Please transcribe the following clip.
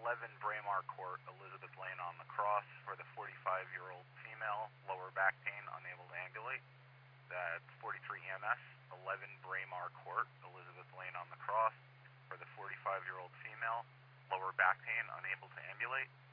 11 Braemar Court, Elizabeth Lane on the Cross for the 45-year-old female, lower back pain, unable to ambulate. That's 43 EMS, 11 Braemar Court, Elizabeth Lane on the Cross for the 45-year-old female, lower back pain, unable to ambulate.